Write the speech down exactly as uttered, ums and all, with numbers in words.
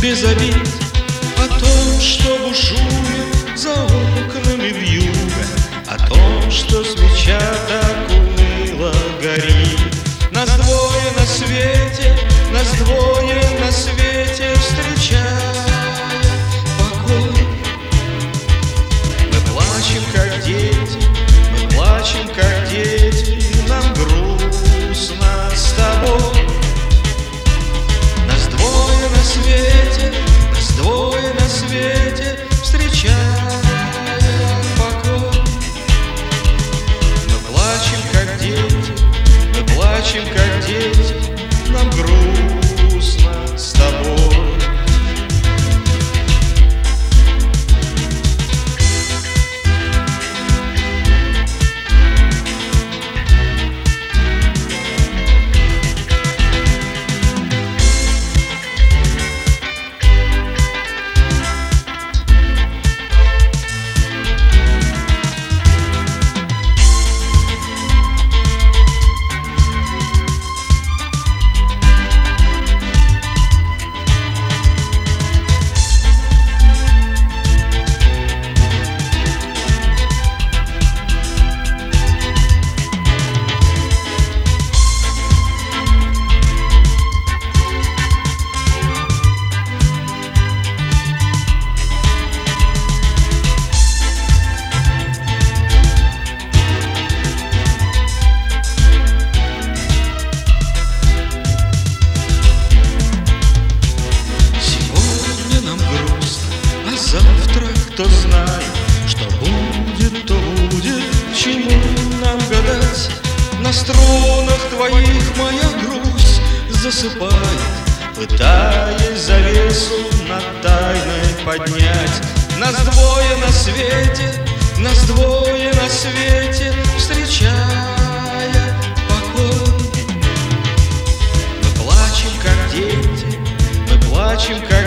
без обид, о том, что бушует за окнами вьюга, о том, что свеча так уныло горит. Нас двое на свете, нас двое на свете, встречая покой. Мы плачем, как дети, мы плачем, как дети, нам грустно с тобой. Нас двое на свете, нас двое на свете, встречая покой. Мы плачем, как дети, мы плачем, как дети, нам грустно с тобой. Завтра кто знает, что будет, то будет, чему нам гадать. На струнах твоих моя грусть засыпает, пытаясь завесу над тайной поднять. Нас двое на свете, нас двое на свете, встречая покой. Мы плачем, как дети, мы плачем, как